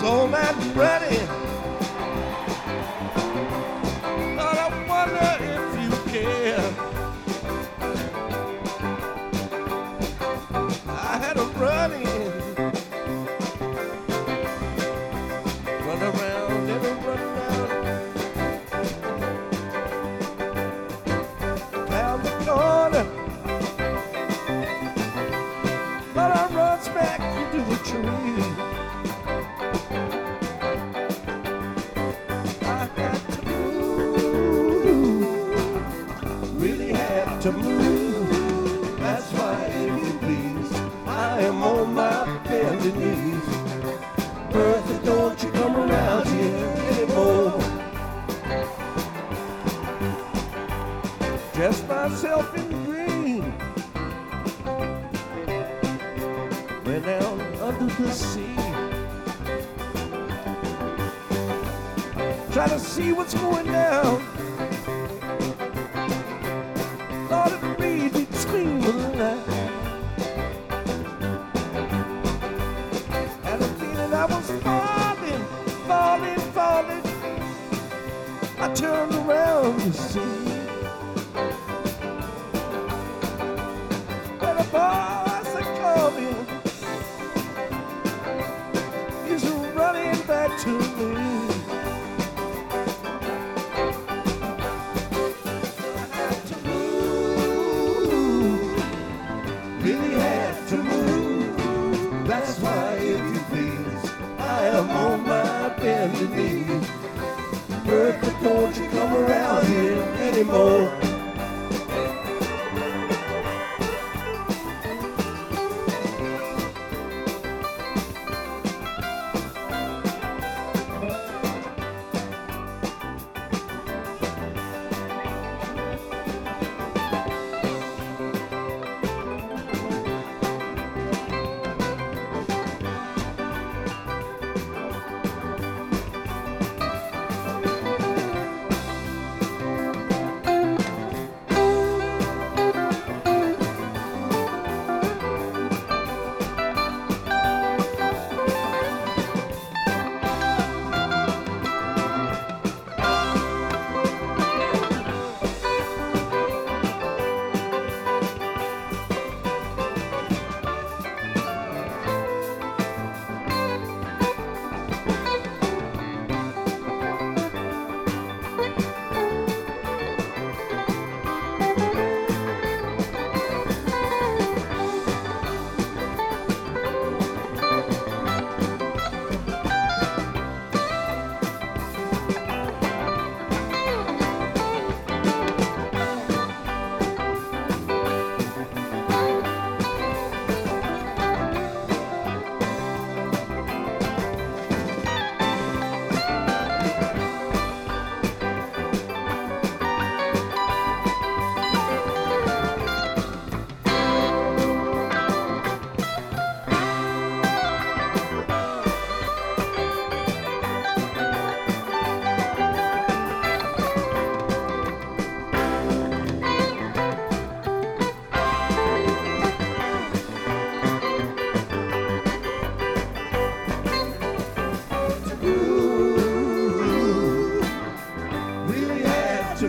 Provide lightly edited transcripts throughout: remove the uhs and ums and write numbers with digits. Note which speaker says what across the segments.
Speaker 1: cold and ready. Lord, I wonder if you care. I had a running, run around and run around. Down the corner, but I runs back into the tree. I had to move, really had to move. That's why, if you please, I am on my bended knees. Bertha, don't you come around here anymore. Dress myself in green, went down under the sea, try to see what's going down. Lord, it read between the lines. And the feeling I was falling, falling, falling. I turned around to see where the boys are coming. He's running back to me. I had to move, really had to move. That's why, if you please, I am on my bended knees. Bertha, don't you come around here anymore. To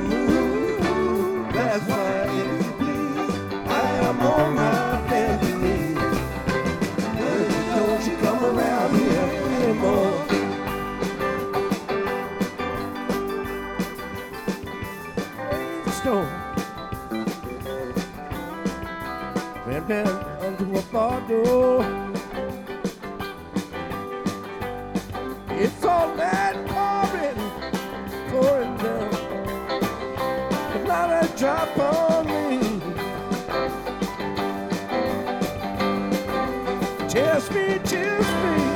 Speaker 1: move, that's why, if you please, I am on my bended knees. Bertha, don't you come around here anymore. Stone went down onto a bar door. It's all that pouring down. Not a drop on me. Tears me,